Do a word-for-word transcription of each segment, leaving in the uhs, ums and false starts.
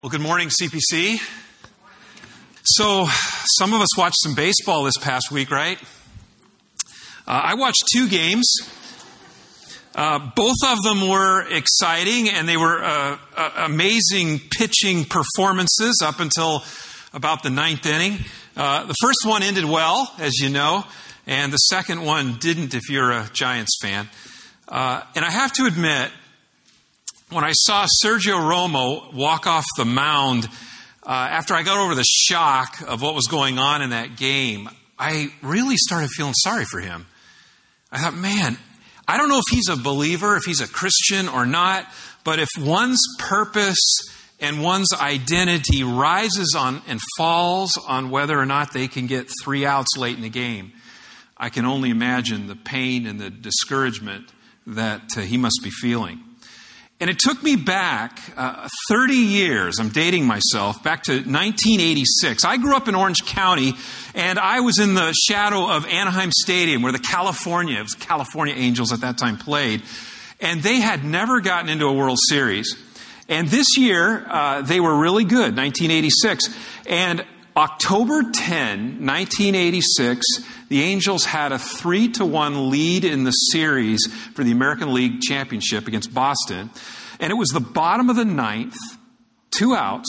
Well, good morning, C P C. So, some of us watched some baseball this past week, right? Uh, I watched two games. Uh, both of them were exciting, and they were uh, uh, amazing pitching performances up until about the ninth inning. Uh, the first one ended well, as you know, and the second one didn't if you're a Giants fan. Uh, and I have to admit, when I saw Sergio Romo walk off the mound, uh, after I got over the shock of what was going on in that game, I really started feeling sorry for him. I thought, man, I don't know if he's a believer, if he's a Christian or not, but if one's purpose and one's identity rises on and falls on whether or not they can get three outs late in the game, I can only imagine the pain and the discouragement that uh, he must be feeling. And it took me back uh, thirty years, I'm dating myself, back to nineteen eighty-six. I grew up in Orange County, and I was in the shadow of Anaheim Stadium, where the California, it was California Angels at that time, played. And they had never gotten into a World Series. And this year, uh, they were really good, nineteen eighty-six. And October tenth, nineteen eighty-six, the Angels had a three to one lead in the series for the American League Championship against Boston. And it was the bottom of the ninth, two outs,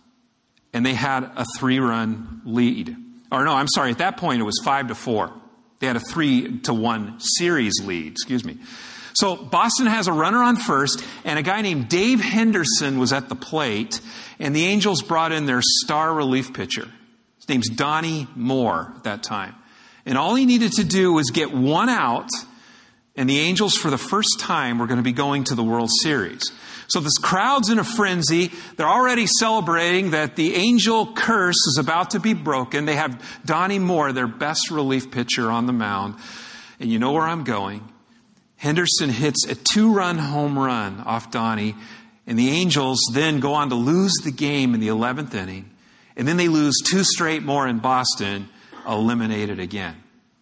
and they had a three-run lead. Or no, I'm sorry, at that point it was five to four. They had a three to one series lead, excuse me. So Boston has a runner on first, and a guy named Dave Henderson was at the plate, and the Angels brought in their star relief pitcher. His name's Donnie Moore at that time. And all he needed to do was get one out, and the Angels, for the first time, were going to be going to the World Series. So this crowd's in a frenzy. They're already celebrating that the Angel curse is about to be broken. They have Donnie Moore, their best relief pitcher, on the mound. And you know where I'm going. Henderson hits a two-run home run off Donnie, and the Angels then go on to lose the game in the eleventh inning. And then they lose two straight more in Boston, eliminated again.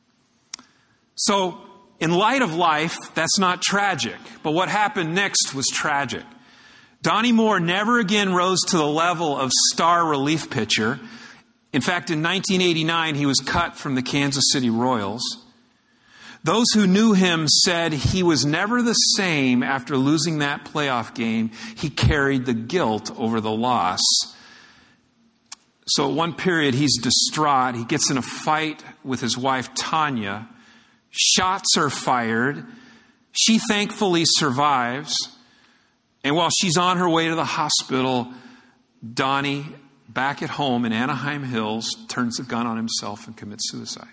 So, in light of life, that's not tragic. But what happened next was tragic. Donnie Moore never again rose to the level of star relief pitcher. In fact, in nineteen eighty-nine, he was cut from the Kansas City Royals. Those who knew him said he was never the same after losing that playoff game. He carried the guilt over the loss. So at one period, he's distraught. He gets in a fight with his wife, Tanya. Shots are fired. She thankfully survives. And while she's on her way to the hospital, Donnie, back at home in Anaheim Hills, turns the gun on himself and commits suicide.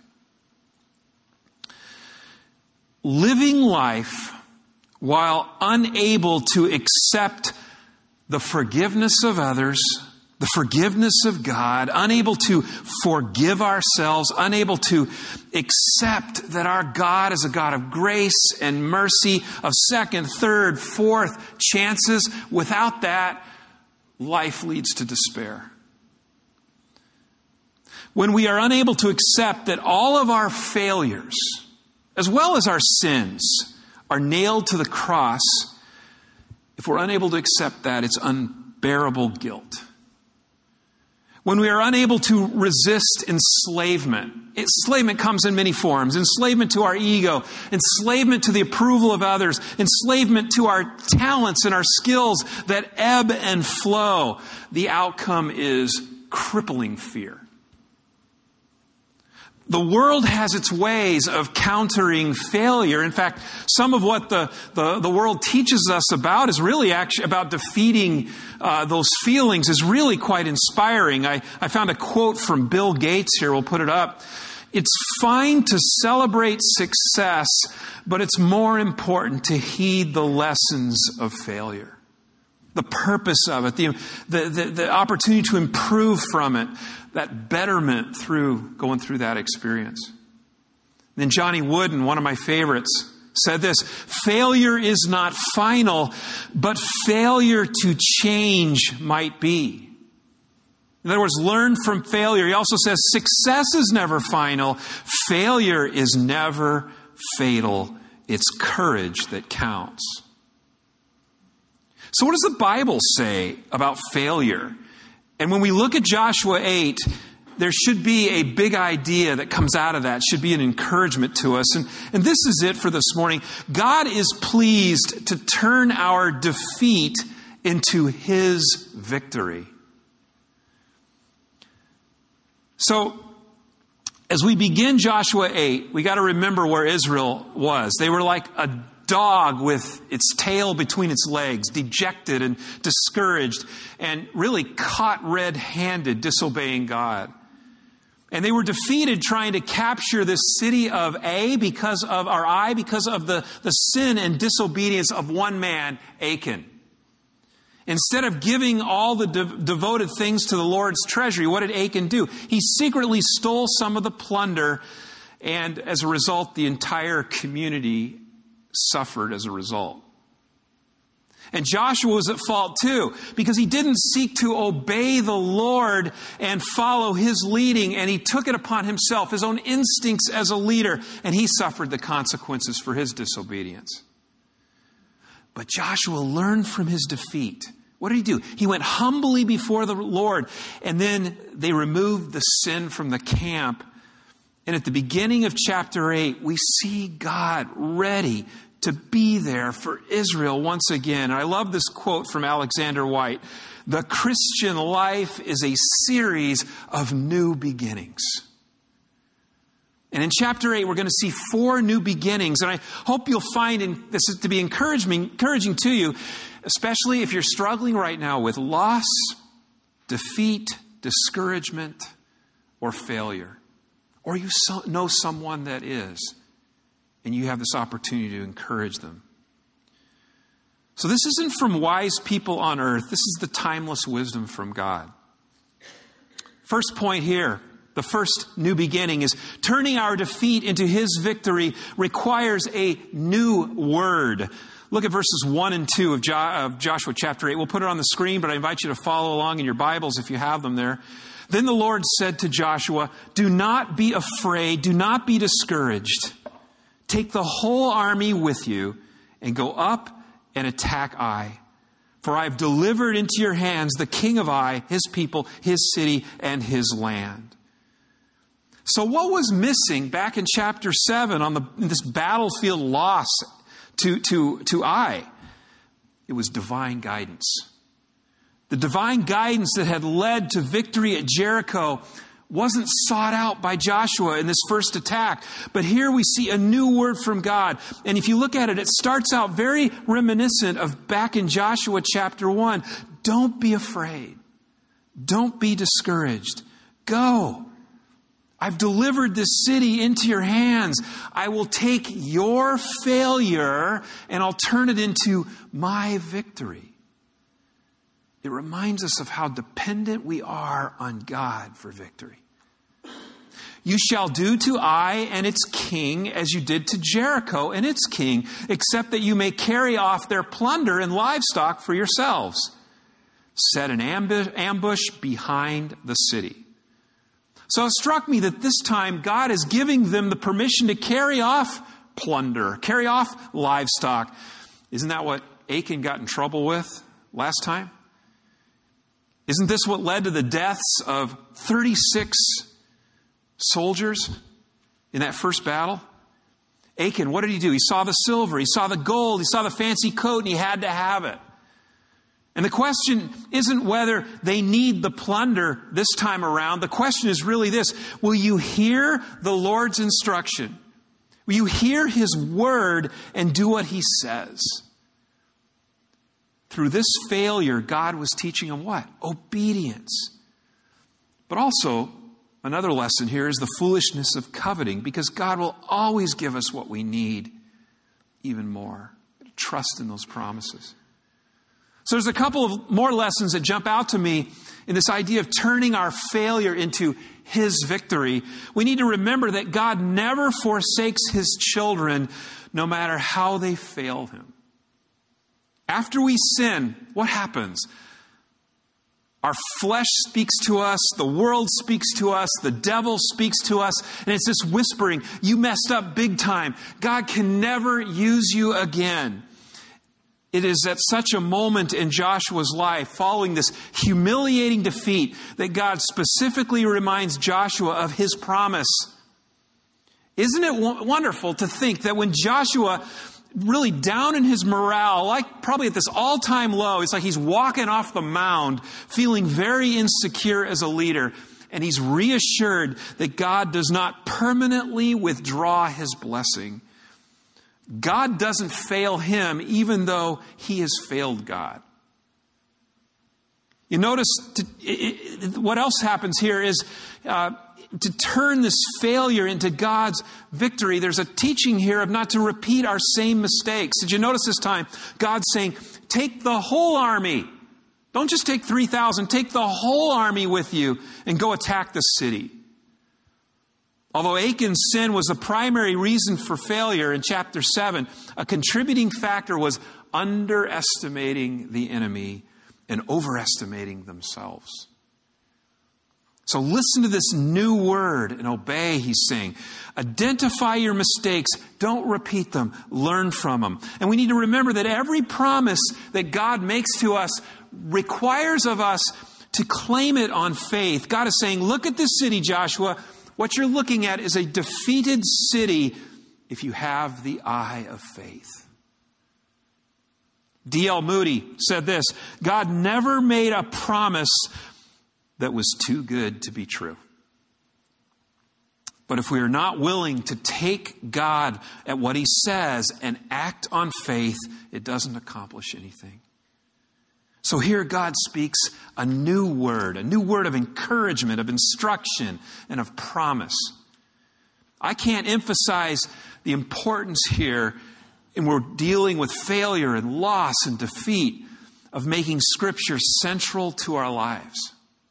Living life while unable to accept the forgiveness of others, the forgiveness of God, unable to forgive ourselves, unable to accept that our God is a God of grace and mercy, of second, third, fourth chances. Without that, life leads to despair. When we are unable to accept that all of our failures, as well as our sins, are nailed to the cross, if we're unable to accept that, it's unbearable guilt. When we are unable to resist enslavement, enslavement comes in many forms. Enslavement to our ego, enslavement to the approval of others, enslavement to our talents and our skills that ebb and flow. The outcome is crippling fear. The world has its ways of countering failure. In fact, some of what the, the, the world teaches us about is really actually about defeating uh, those feelings is really quite inspiring. I, I found a quote from Bill Gates here. We'll put it up. It's fine to celebrate success, but it's more important to heed the lessons of failure. The purpose of it, the, the, the, the opportunity to improve from it, that betterment through going through that experience. Then Johnny Wooden, one of my favorites, said this: failure is not final, but failure to change might be. In other words, learn from failure. He also says success is never final. Failure is never fatal. It's courage that counts. So what does the Bible say about failure? And when we look at Joshua eight, there should be a big idea that comes out of that. It should be an encouragement to us. And, and this is it for this morning. God is pleased to turn our defeat into His victory. So, as we begin Joshua eight, we got to remember where Israel was. They were like a dog with its tail between its legs, dejected and discouraged, and really caught red-handed disobeying God. And they were defeated trying to capture this city of A because of our I, because of the, the sin and disobedience of one man, Achan. Instead of giving all the de- devoted things to the Lord's treasury, what did Achan do? He secretly stole some of the plunder, and as a result, the entire community suffered as a result. And Joshua was at fault too, because he didn't seek to obey the Lord and follow His leading, and he took it upon himself, his own instincts as a leader, and he suffered the consequences for his disobedience. But Joshua learned from his defeat. What did he do? He went humbly before the Lord, and then they removed the sin from the camp. And at the beginning of chapter eight, we see God ready to be there for Israel once again. And I love this quote from Alexander White. The Christian life is a series of new beginnings. And in chapter eight, we're going to see four new beginnings. And I hope you'll find in, this is to be encouraging, encouraging to you, especially if you're struggling right now with loss, defeat, discouragement, or failure. Or you so, know someone that is, and you have this opportunity to encourage them. So this isn't from wise people on earth. This is the timeless wisdom from God. First point here, the first new beginning is turning our defeat into His victory requires a new word. Look at verses one and two of, jo- of Joshua chapter eight. We'll put it on the screen, but I invite you to follow along in your Bibles if you have them there. Then the Lord said to Joshua, "Do not be afraid, do not be discouraged. Take the whole army with you and go up and attack Ai. For I have delivered into your hands the king of Ai, his people, his city, and his land." So what was missing back in chapter seven on the, this battlefield loss to, to, to Ai? It was divine guidance. The divine guidance that had led to victory at Jericho wasn't sought out by Joshua in this first attack. But here we see a new word from God. And if you look at it, it starts out very reminiscent of back in Joshua chapter one. Don't be afraid. Don't be discouraged. Go. I've delivered this city into your hands. I will take your failure and I'll turn it into my victory. It reminds us of how dependent we are on God for victory. You shall do to Ai and its king as you did to Jericho and its king, except that you may carry off their plunder and livestock for yourselves. Set an ambush, ambush behind the city. So it struck me that this time God is giving them the permission to carry off plunder, carry off livestock. Isn't that what Achan got in trouble with last time? Isn't this what led to the deaths of thirty-six soldiers in that first battle? Achan, what did he do? He saw the silver, he saw the gold, he saw the fancy coat, and he had to have it. And the question isn't whether they need the plunder this time around. The question is really this: will you hear the Lord's instruction? Will you hear His word and do what He says? Through this failure, God was teaching them what? Obedience. But also, another lesson here is the foolishness of coveting, because God will always give us what we need, even more. Trust in those promises. So there's a couple of more lessons that jump out to me in this idea of turning our failure into His victory. We need to remember that God never forsakes His children, no matter how they fail Him. After we sin, what happens? Our flesh speaks to us, the world speaks to us, the devil speaks to us, and it's this whispering, you messed up big time. God can never use you again. It is at such a moment in Joshua's life, following this humiliating defeat, that God specifically reminds Joshua of his promise. Isn't it wonderful to think that when Joshua, really down in his morale, like probably at this all-time low, it's like he's walking off the mound, feeling very insecure as a leader, and he's reassured that God does not permanently withdraw his blessing. God doesn't fail him, even though he has failed God. You notice to, it, it, what else happens here is uh, to turn this failure into God's victory. There's a teaching here of not to repeat our same mistakes. Did you notice this time? God's saying, take the whole army. Don't just take three thousand. Take the whole army with you and go attack the city. Although Achan's sin was the primary reason for failure in chapter seven, a contributing factor was underestimating the enemy and overestimating themselves. So listen to this new word and obey, he's saying. Identify your mistakes. Don't repeat them. Learn from them. And we need to remember that every promise that God makes to us requires of us to claim it on faith. God is saying, look at this city, Joshua. What you're looking at is a defeated city if you have the eye of faith. D L Moody said this, God never made a promise that was too good to be true. But if we are not willing to take God at what he says and act on faith, it doesn't accomplish anything. So here God speaks a new word, a new word of encouragement, of instruction, and of promise. I can't emphasize the importance here, and we're dealing with failure and loss and defeat, of making Scripture central to our lives.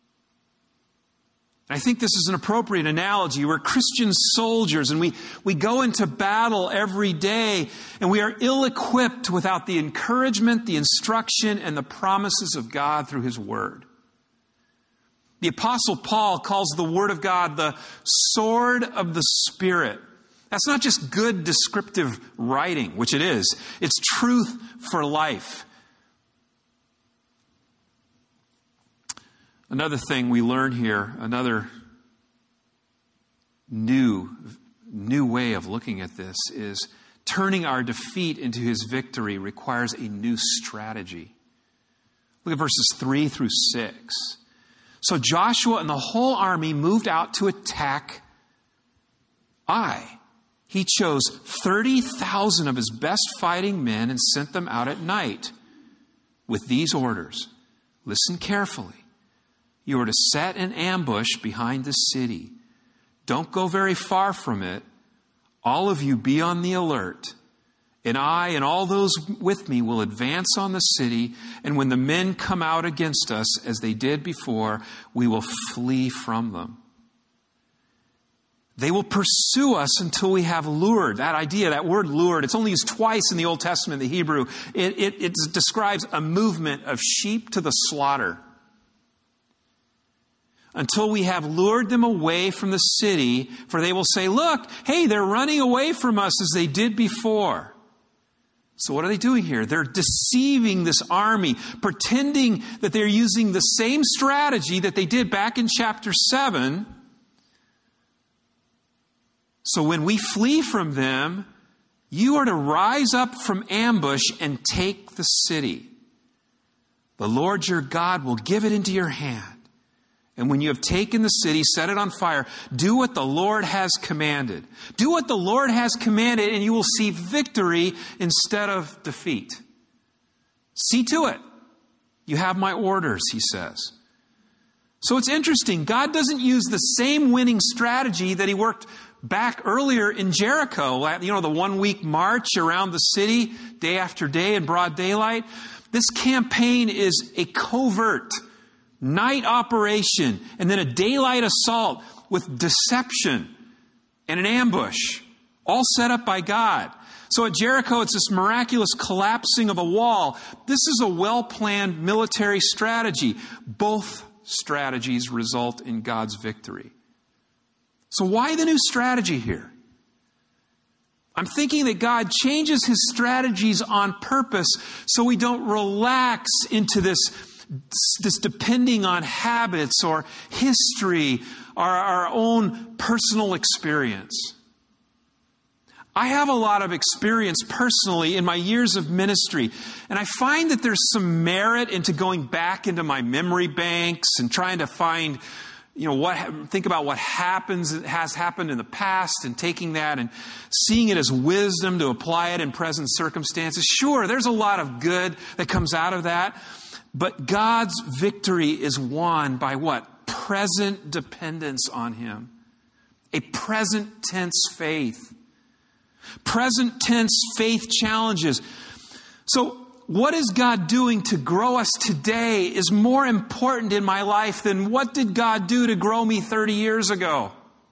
I think this is an appropriate analogy. We're Christian soldiers and we, we go into battle every day, and we are ill-equipped without the encouragement, the instruction, and the promises of God through his word. The Apostle Paul calls the word of God the sword of the Spirit. That's not just good descriptive writing, which it is. It's truth for life. Another thing we learn here, another new, new way of looking at this, is turning our defeat into his victory requires a new strategy. Look at verses three through six. So Joshua and the whole army moved out to attack Ai. He chose thirty thousand of his best fighting men and sent them out at night with these orders. Listen carefully. You are to set an ambush behind the city. Don't go very far from it. All of you be on the alert. And I and all those with me will advance on the city. And when the men come out against us, as they did before, we will flee from them. They will pursue us until we have lured. That idea, that word lured, it's only used twice in the Old Testament, the Hebrew. It, it, it describes a movement of sheep to the slaughter. Until we have lured them away from the city, for they will say, look, hey, they're running away from us as they did before. So what are they doing here? They're deceiving this army, pretending that they're using the same strategy that they did back in chapter seven. So when we flee from them, you are to rise up from ambush and take the city. The Lord your God will give it into your hand. And when you have taken the city, set it on fire. Do what the Lord has commanded. Do what the Lord has commanded, and you will see victory instead of defeat. See to it. You have my orders, he says. So it's interesting. God doesn't use the same winning strategy that he worked back earlier in Jericho. You know, the one-week march around the city, day after day in broad daylight. This campaign is a covert night operation, and then a daylight assault with deception and an ambush, all set up by God. So at Jericho, it's this miraculous collapsing of a wall. This is a well-planned military strategy. Both strategies result in God's victory. So why the new strategy here? I'm thinking that God changes his strategies on purpose so we don't relax into this, this depending on habits or history or our own personal experience. I have a lot of experience personally in my years of ministry, and I find that there's some merit into going back into my memory banks and trying to find, you know, what think about what happens has happened in the past and taking that and seeing it as wisdom to apply it in present circumstances. Sure, there's a lot of good that comes out of that, but God's victory is won by what? Present dependence on him. A present tense faith. Present tense faith challenges. So what is God doing to grow us today is more important in my life than what did God do to grow me thirty years ago.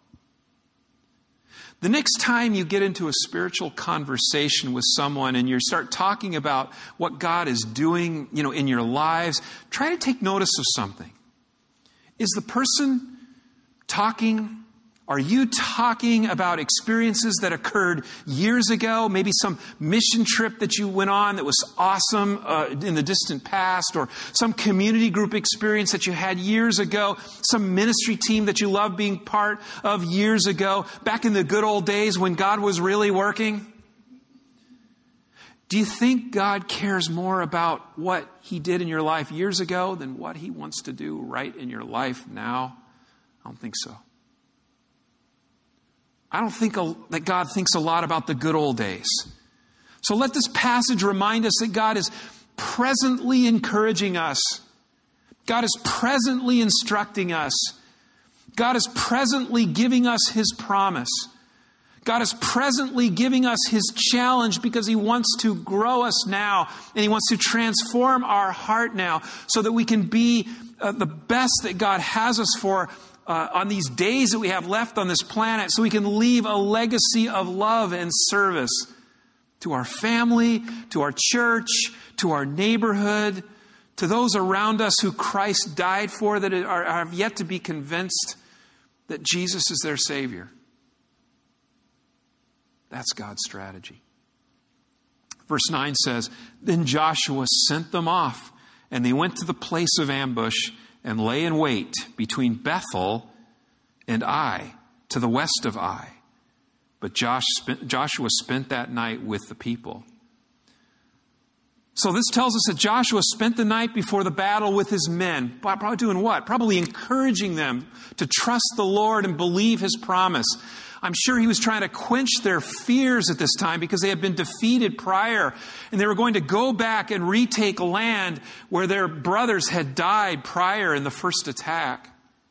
The next time you get into a spiritual conversation with someone and you start talking about what God is doing, you know, in your lives, try to take notice of something. Is the person talking Are you talking about experiences that occurred years ago? Maybe some mission trip that you went on that was awesome uh, in the distant past, or some community group experience that you had years ago, some ministry team that you loved being part of years ago, back in the good old days when God was really working? Do you think God cares more about what he did in your life years ago than what he wants to do right in your life now? I don't think so. I don't think that God thinks a lot about the good old days. So let this passage remind us that God is presently encouraging us. God is presently instructing us. God is presently giving us his promise. God is presently giving us his challenge because he wants to grow us now, and he wants to transform our heart now so that we can be uh, the best that God has us for Uh, on these days that we have left on this planet, so we can leave a legacy of love and service to our family, to our church, to our neighborhood, to those around us who Christ died for, that are, are yet to be convinced that Jesus is their Savior. That's God's strategy. Verse nine says, "Then Joshua sent them off, and they went to the place of ambush and lay in wait between Bethel and Ai, to the west of Ai. But Josh spent, Joshua spent that night with the people." So this tells us that Joshua spent the night before the battle with his men. Probably doing what? Probably encouraging them to trust the Lord and believe his promise. I'm sure he was trying to quench their fears at this time because they had been defeated prior, and they were going to go back and retake land where their brothers had died prior in the first attack.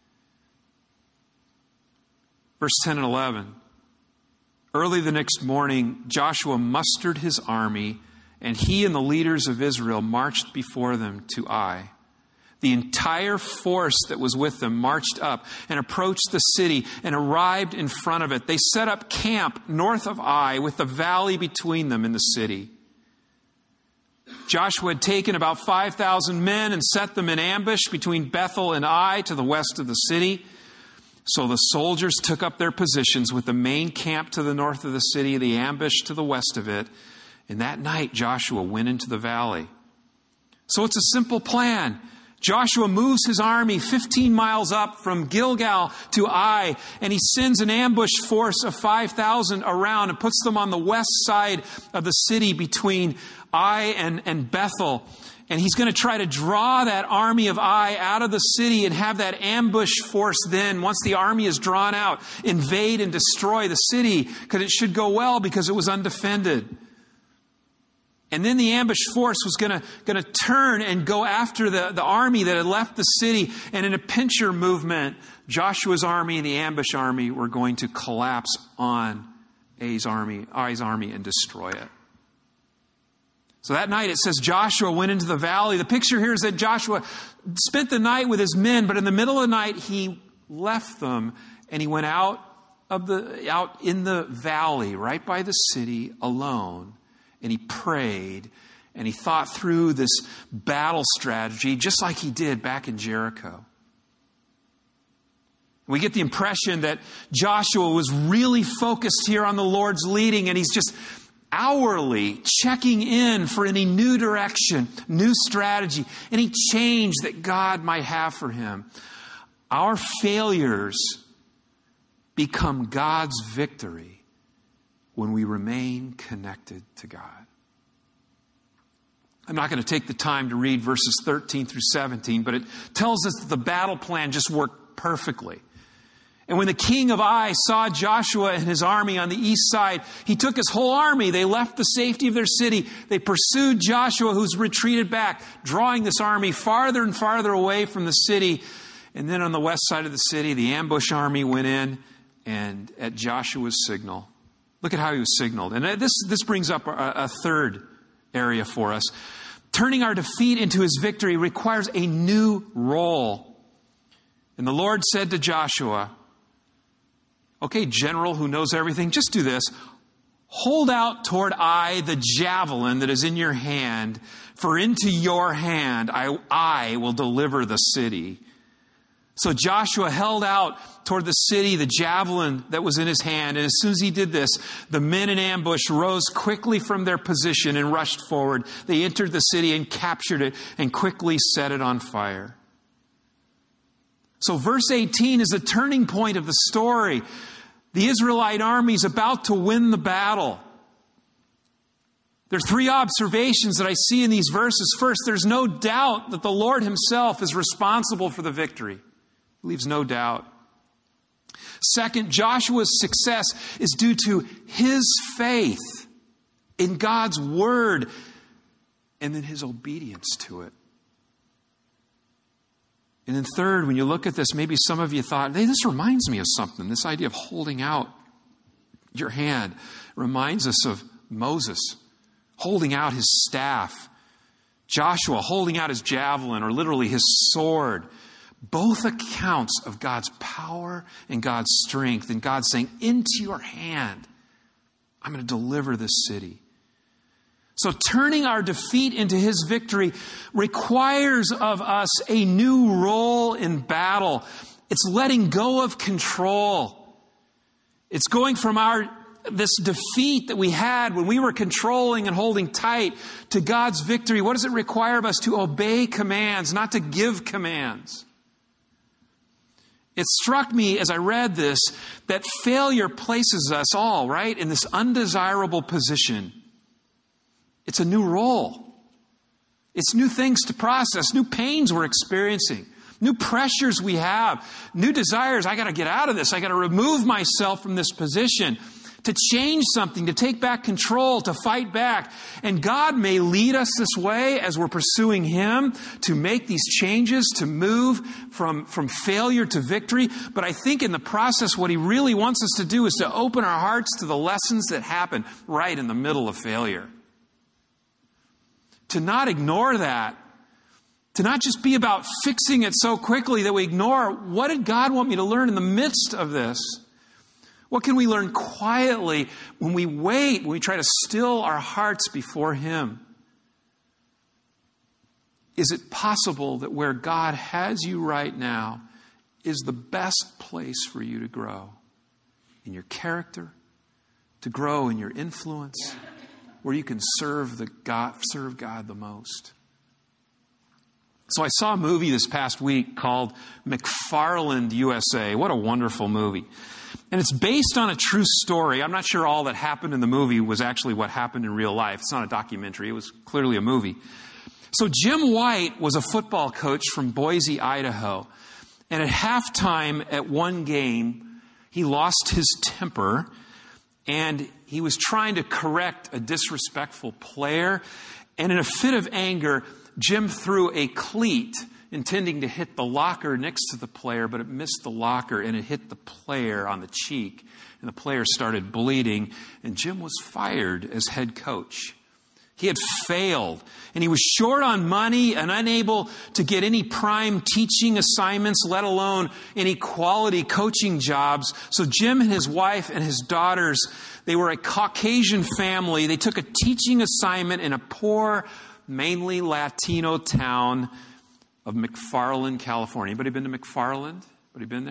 Verse ten and eleven. "Early the next morning, Joshua mustered his army, and he and the leaders of Israel marched before them to Ai. The entire force that was with them marched up and approached the city and arrived in front of it. They set up camp north of Ai with the valley between them and the city. Joshua had taken about five thousand men and set them in ambush between Bethel and Ai to the west of the city. So the soldiers took up their positions with the main camp to the north of the city, the ambush to the west of it. And that night Joshua went into the valley." So it's a simple plan. Joshua moves his army fifteen miles up from Gilgal to Ai, and he sends an ambush force of five thousand around and puts them on the west side of the city between Ai and, and Bethel. And he's going to try to draw that army of Ai out of the city and have that ambush force then, once the army is drawn out, invade and destroy the city, because it should go well because it was undefended. And then the ambush force was going to, going to turn and go after the, the army that had left the city. And in a pincher movement, Joshua's army and the ambush army were going to collapse on Ai's army, Ai's army and destroy it. So that night it says Joshua went into the valley. The picture here is that Joshua spent the night with his men, but in the middle of the night he left them and he went out of the out in the valley right by the city alone. And he prayed, and he thought through this battle strategy, just like he did back in Jericho. We get the impression that Joshua was really focused here on the Lord's leading, and he's just hourly checking in for any new direction, new strategy, any change that God might have for him. Our failures become God's victory when we remain connected to God. I'm not going to take the time to read verses thirteen through seventeen, but it tells us that the battle plan just worked perfectly. And when the king of Ai saw Joshua and his army on the east side, he took his whole army. They left the safety of their city. They pursued Joshua, who's retreated back, drawing this army farther and farther away from the city. And then on the west side of the city, the ambush army went in, and at Joshua's signal, look at how he was signaled. And this, this brings up a, a third area for us. Turning our defeat into his victory requires a new role. And the Lord said to Joshua, okay, general who knows everything, just do this. Hold out toward Ai the javelin that is in your hand, for into your hand I, I will deliver the city. So Joshua held out toward the city the javelin that was in his hand. And as soon as he did this, the men in ambush rose quickly from their position and rushed forward. They entered the city and captured it and quickly set it on fire. So verse eighteen is a turning point of the story. The Israelite army is about to win the battle. There are three observations that I see in these verses. First, there's no doubt that the Lord himself is responsible for the victory. He leaves no doubt. Second, Joshua's success is due to his faith in God's word and then his obedience to it. And then third, when you look at this, maybe some of you thought, hey, this reminds me of something. This idea of holding out your hand reminds us of Moses holding out his staff, Joshua holding out his javelin, or literally his sword. Both accounts of God's power and God's strength, and God saying, into your hand, I'm going to deliver this city. So turning our defeat into his victory requires of us a new role in battle. It's letting go of control. It's going from our this defeat that we had when we were controlling and holding tight to God's victory. What does it require of us? To obey commands, not to give commands. It struck me as I read this that failure places us all, right, in this undesirable position. It's a new role. It's new things to process, new pains we're experiencing, new pressures we have, new desires. I got to get out of this. I got to remove myself from this position, to change something, to take back control, to fight back. And God may lead us this way as we're pursuing him to make these changes, to move from, from failure to victory. But I think in the process, what he really wants us to do is to open our hearts to the lessons that happen right in the middle of failure. To not ignore that. To not just be about fixing it so quickly that we ignore, what did God want me to learn in the midst of this? What can we learn quietly when we wait, when we try to still our hearts before him? Is it possible that where God has you right now is the best place for you to grow in your character, to grow in your influence, where you can serve the God, serve God the most? So I saw a movie this past week called McFarland U S A. What a wonderful movie. And it's based on a true story. I'm not sure all that happened in the movie was actually what happened in real life. It's not a documentary. It was clearly a movie. So Jim White was a football coach from Boise, Idaho. And at halftime at one game, he lost his temper and he was trying to correct a disrespectful player. And in a fit of anger, Jim threw a cleat intending to hit the locker next to the player, but it missed the locker and it hit the player on the cheek. And the player started bleeding, and Jim was fired as head coach. He had failed, and he was short on money and unable to get any prime teaching assignments, let alone any quality coaching jobs. So Jim and his wife and his daughters, they were a Caucasian family. They took a teaching assignment in a poor, mainly Latino town of McFarland, California. Anybody been to McFarland? Anybody been there?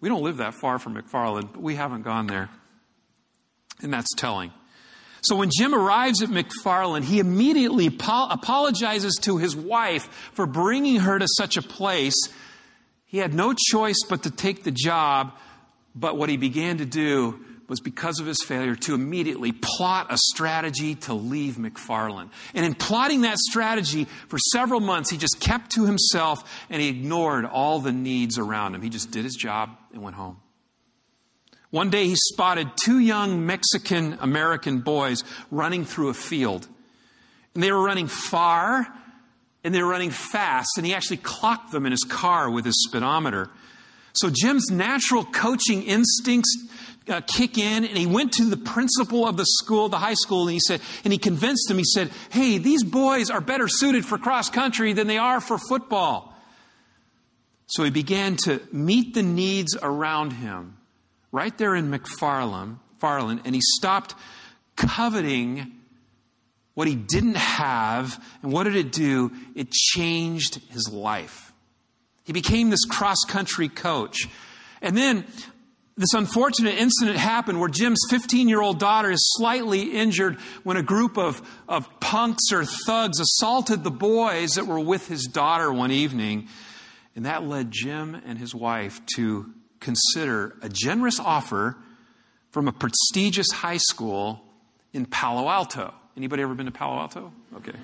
We don't live that far from McFarland, but we haven't gone there. And that's telling. So when Jim arrives at McFarland, he immediately apo- apologizes to his wife for bringing her to such a place. He had no choice but to take the job, but what he began to do was, because of his failure, to immediately plot a strategy to leave McFarland. And in plotting that strategy for several months, he just kept to himself and he ignored all the needs around him. He just did his job and went home. One day he spotted two young Mexican-American boys running through a field. And they were running far and they were running fast. And he actually clocked them in his car with his speedometer. So Jim's natural coaching instincts uh, kick in, and he went to the principal of the school, the high school, and he said, and he convinced him, he said, hey, these boys are better suited for cross country than they are for football. So he began to meet the needs around him right there in McFarland, Farland, and he stopped coveting what he didn't have. And what did it do? It changed his life. He became this cross-country coach. And then this unfortunate incident happened where Jim's fifteen-year-old daughter is slightly injured when a group of, of punks or thugs assaulted the boys that were with his daughter one evening. And that led Jim and his wife to consider a generous offer from a prestigious high school in Palo Alto. Anybody ever been to Palo Alto? Okay.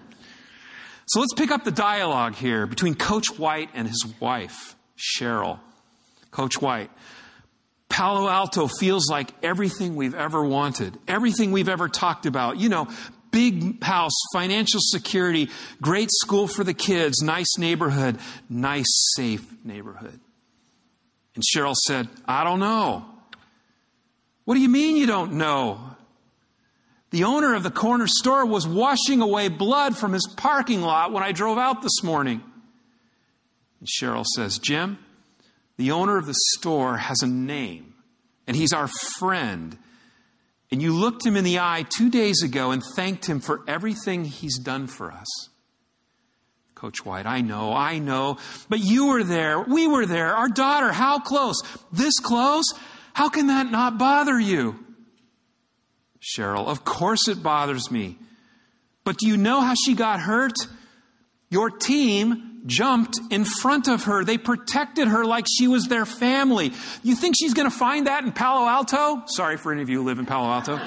So let's pick up the dialogue here between Coach White and his wife, Cheryl. Coach White. Palo Alto feels like everything we've ever wanted, everything we've ever talked about. You know, big house, financial security, great school for the kids, nice neighborhood, nice, safe neighborhood. And Cheryl said, I don't know. What do you mean you don't know? The owner of the corner store was washing away blood from his parking lot when I drove out this morning. And Cheryl says, Jim, the owner of the store has a name, and he's our friend. And you looked him in the eye two days ago and thanked him for everything he's done for us. Coach White, I know, I know, but you were there. We were there. Our daughter, how close? This close? How can that not bother you? Cheryl, of course it bothers me. But do you know how she got hurt? Your team jumped in front of her. They protected her like she was their family. You think she's going to find that in Palo Alto? Sorry for any of you who live in Palo Alto.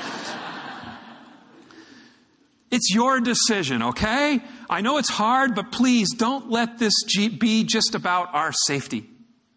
It's your decision, okay? I know it's hard, but please don't let this be just about our safety.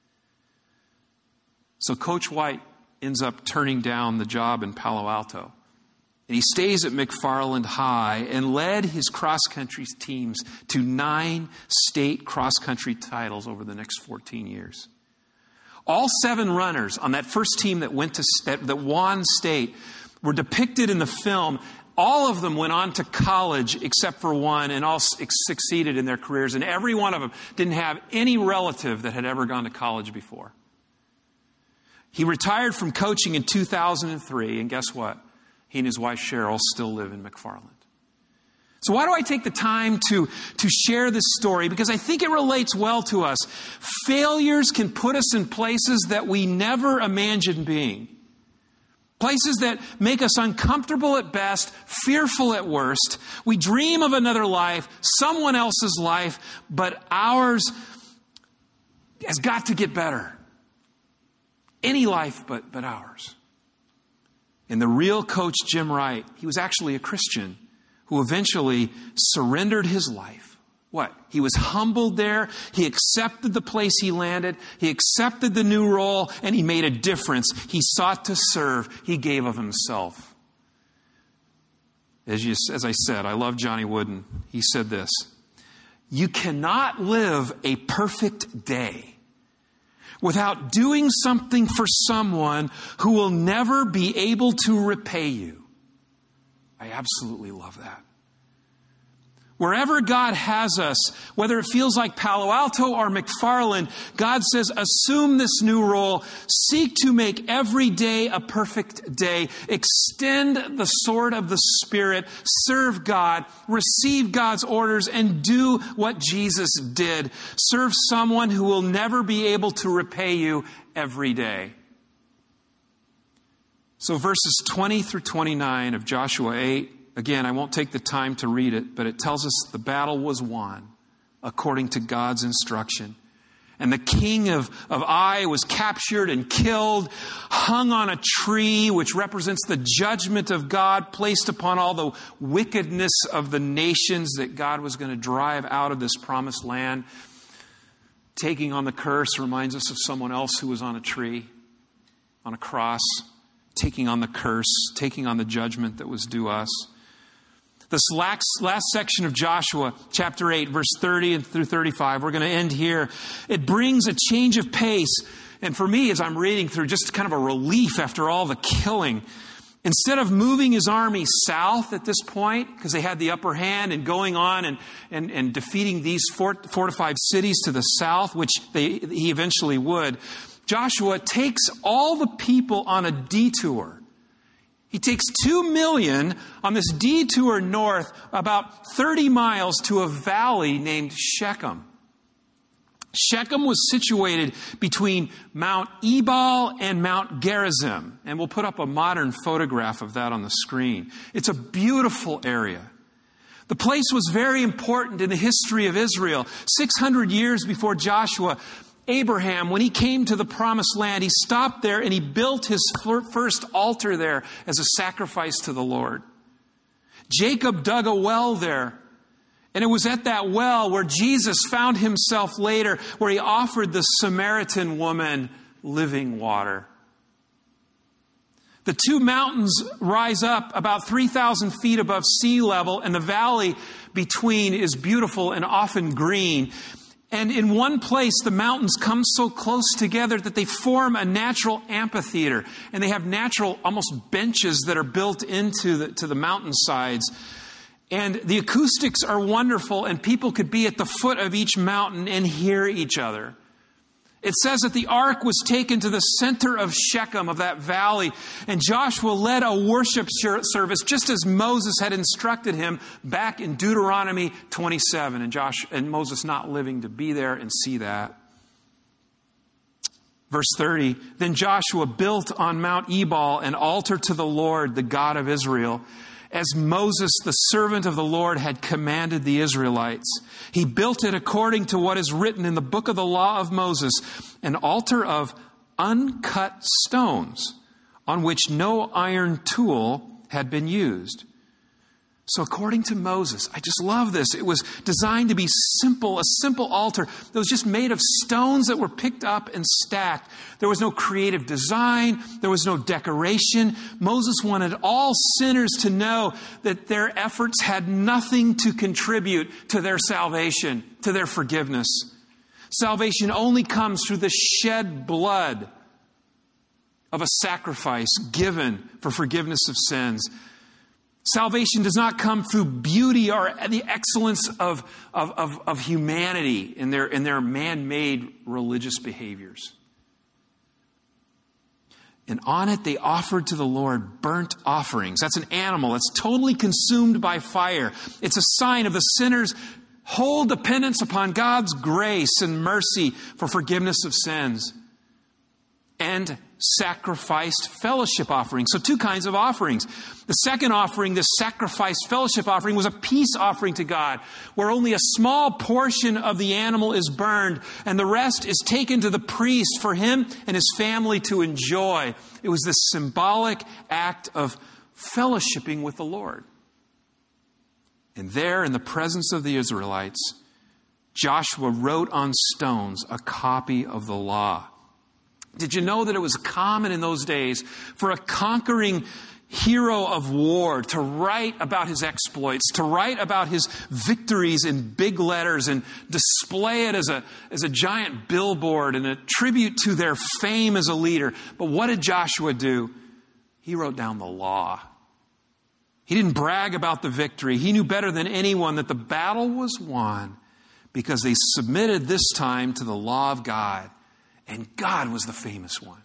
So Coach White ends up turning down the job in Palo Alto. And he stays at McFarland High and led his cross-country teams to nine state cross-country titles over the next fourteen years. All seven runners on that first team that went to that, that won state were depicted in the film. All of them went on to college except for one, and all succeeded in their careers. And every one of them didn't have any relative that had ever gone to college before. He retired from coaching in two thousand three, and guess what? He and his wife Cheryl still live in McFarland. So why do I take the time to, to share this story? Because I think it relates well to us. Failures can put us in places that we never imagined being. Places that make us uncomfortable at best, fearful at worst. We dream of another life, someone else's life, but ours has got to get better. Any life but, but ours. And the real Coach Jim Wright, he was actually a Christian who eventually surrendered his life. What? He was humbled there. He accepted the place he landed. He accepted the new role, and he made a difference. He sought to serve. He gave of himself. As, you, as I said, I love Johnny Wooden. He said this, you cannot live a perfect day without doing something for someone who will never be able to repay you. I absolutely love that. Wherever God has us, whether it feels like Palo Alto or McFarland, God says, assume this new role. Seek to make every day a perfect day. Extend the sword of the Spirit. Serve God. Receive God's orders and do what Jesus did. Serve someone who will never be able to repay you every day. So verses twenty through twenty-nine of Joshua eight, again, I won't take the time to read it, but it tells us the battle was won according to God's instruction. And the king of, of Ai was captured and killed, hung on a tree, which represents the judgment of God placed upon all the wickedness of the nations that God was going to drive out of this promised land. Taking on the curse reminds us of someone else who was on a tree, on a cross, taking on the curse, taking on the judgment that was due us. This last, last section of Joshua, chapter eight, verse thirty through thirty-five, we're going to end here. It brings a change of pace. And for me, as I'm reading through, just kind of a relief after all the killing. Instead of moving his army south at this point, because they had the upper hand, and going on and, and, and defeating these four, four to five cities to the south, which they, he eventually would, Joshua takes all the people on a detour. He takes two million on this detour north, about thirty miles to a valley named Shechem. Shechem was situated between Mount Ebal and Mount Gerizim. And we'll put up a modern photograph of that on the screen. It's a beautiful area. The place was very important in the history of Israel. six hundred years before Joshua, Abraham, when he came to the promised land, he stopped there and he built his first altar there as a sacrifice to the Lord. Jacob dug a well there. And it was at that well where Jesus found himself later, where he offered the Samaritan woman living water. The two mountains rise up about three thousand feet above sea level, and the valley between is beautiful and often green. And in one place, the mountains come so close together that they form a natural amphitheater. And they have natural, almost benches that are built into the, to the mountainsides. And the acoustics are wonderful, and people could be at the foot of each mountain and hear each other. It says that the ark was taken to the center of Shechem, of that valley, and Joshua led a worship service just as Moses had instructed him back in Deuteronomy twenty-seven, and Josh and Moses not living to be there and see that. Verse thirty, then Joshua built on Mount Ebal an altar to the Lord, the God of Israel, as Moses, the servant of the Lord, had commanded the Israelites. He built it according to what is written in the book of the law of Moses, an altar of uncut stones on which no iron tool had been used. So according to Moses, I just love this. It was designed to be simple, a simple altar that was just made of stones that were picked up and stacked. There was no creative design. There was no decoration. Moses wanted all sinners to know that their efforts had nothing to contribute to their salvation, to their forgiveness. Salvation only comes through the shed blood of a sacrifice given for forgiveness of sins. Salvation does not come through beauty or the excellence of, of, of, of humanity in their, in their man-made religious behaviors. And on it they offered to the Lord burnt offerings. That's an animal that's totally consumed by fire. It's a sign of the sinner's whole dependence upon God's grace and mercy for forgiveness of sins. And sacrificed fellowship offerings. So two kinds of offerings. The second offering, this sacrificed fellowship offering, was a peace offering to God, where only a small portion of the animal is burned and the rest is taken to the priest for him and his family to enjoy. It was this symbolic act of fellowshipping with the Lord. And there, in the presence of the Israelites, Joshua wrote on stones a copy of the law. Did you know that it was common in those days for a conquering hero of war to write about his exploits, to write about his victories in big letters and display it as a, as a giant billboard and a tribute to their fame as a leader? But what did Joshua do? He wrote down the law. He didn't brag about the victory. He knew better than anyone that the battle was won because they submitted this time to the law of God. And God was the famous one.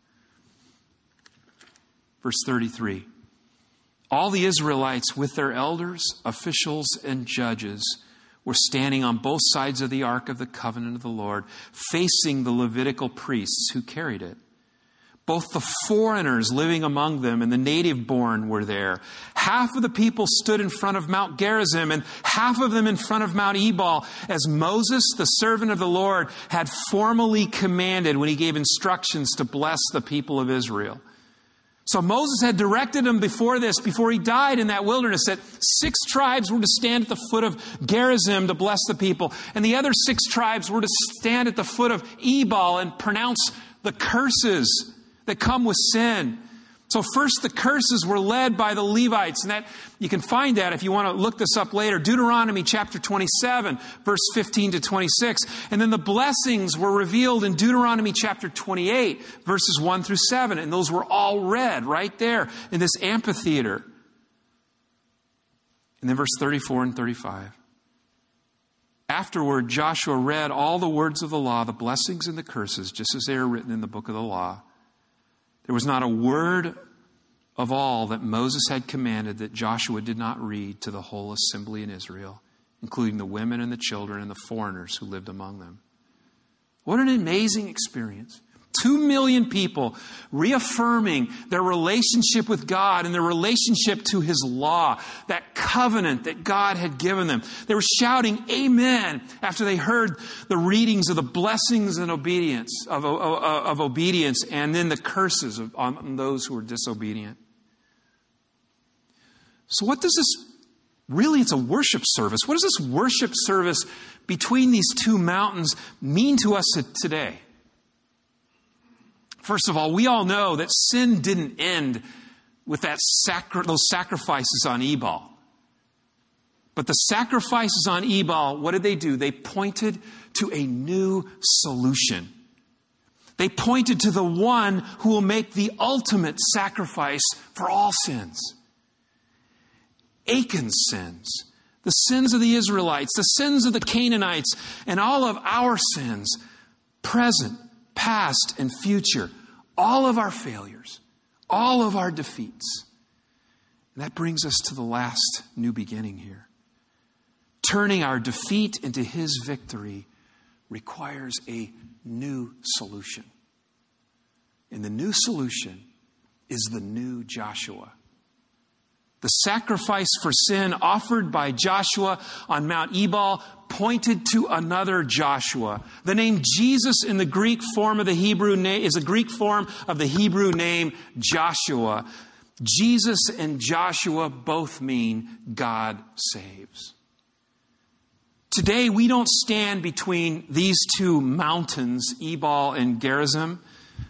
Verse thirty-three. All the Israelites with their elders, officials, and judges were standing on both sides of the ark of the covenant of the Lord, facing the Levitical priests who carried it. Both the foreigners living among them and the native born were there. Half of the people stood in front of Mount Gerizim and half of them in front of Mount Ebal, as Moses, the servant of the Lord, had formally commanded when he gave instructions to bless the people of Israel. So Moses had directed them before this, before he died in that wilderness, that six tribes were to stand at the foot of Gerizim to bless the people. And the other six tribes were to stand at the foot of Ebal and pronounce the curses that come with sin. So first the curses were led by the Levites. And that you can find that if you want to look this up later. Deuteronomy chapter twenty-seven, verse fifteen to twenty-six. And then the blessings were revealed in Deuteronomy chapter twenty-eight, verses one through seven. And those were all read right there in this amphitheater. And then verse thirty-four and thirty-five. Afterward, Joshua read all the words of the law, the blessings and the curses, just as they are written in the book of the law. There was not a word of all that Moses had commanded that Joshua did not read to the whole assembly in Israel, including the women and the children and the foreigners who lived among them. What an amazing experience. Two million people reaffirming their relationship with God and their relationship to His law, that covenant that God had given them. They were shouting amen after they heard the readings of the blessings and obedience of, of, of obedience and then the curses of, on those who were disobedient. So what does this, really it's a worship service. What does this worship service between these two mountains mean to us today? First of all, we all know that sin didn't end with that sacri- those sacrifices on Ebal. But the sacrifices on Ebal, what did they do? They pointed to a new solution. They pointed to the one who will make the ultimate sacrifice for all sins. Achan's sins, the sins of the Israelites, the sins of the Canaanites, and all of our sins, present, past, and future, all of our failures, all of our defeats. And that brings us to the last new beginning here. Turning our defeat into His victory requires a new solution. And the new solution is the new Joshua. The sacrifice for sin offered by Joshua on Mount Ebal pointed to another Joshua. The name Jesus in the Greek form of the Hebrew name is a Greek form of the Hebrew name Joshua. Jesus and Joshua both mean God saves. Today we don't stand between these two mountains, Ebal and Gerizim.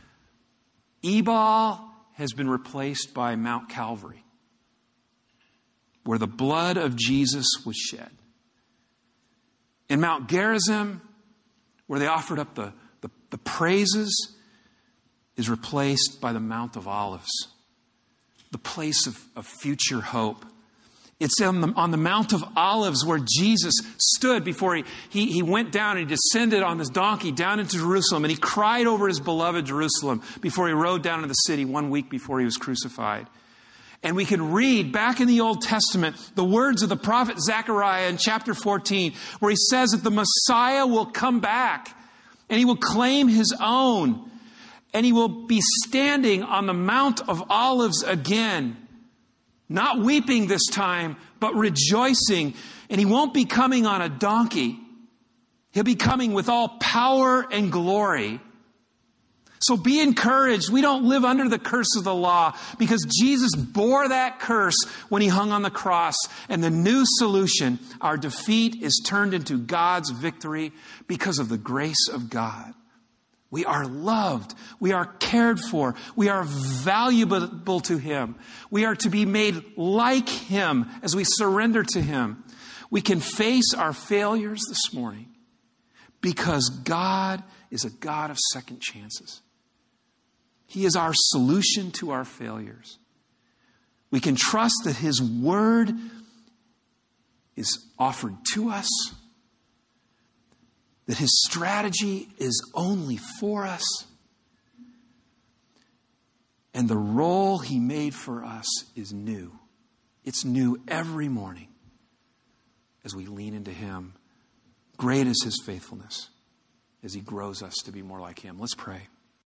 Ebal has been replaced by Mount Calvary, where the blood of Jesus was shed. In Mount Gerizim, where they offered up the, the, the praises, is replaced by the Mount of Olives, the place of, of future hope. It's on the, on the Mount of Olives where Jesus stood before he, he, he went down and he descended on this donkey down into Jerusalem, and he cried over his beloved Jerusalem before he rode down into the city one week before he was crucified. And we can read back in the Old Testament the words of the prophet Zechariah in chapter fourteen, where he says that the Messiah will come back and He will claim His own, and He will be standing on the Mount of Olives again, not weeping this time, but rejoicing. And He won't be coming on a donkey. He'll be coming with all power and glory. So be encouraged. We don't live under the curse of the law, because Jesus bore that curse when He hung on the cross. And the new solution, our defeat, is turned into God's victory because of the grace of God. We are loved. We are cared for. We are valuable to Him. We are to be made like Him as we surrender to Him. We can face our failures this morning because God is a God of second chances. He is our solution to our failures. We We can trust that His Word is offered to us, that His strategy is only for us, and the role He made for us is new. It's new every morning as we lean into Him. Great is His faithfulness as He grows us to be more like Him. Let's pray.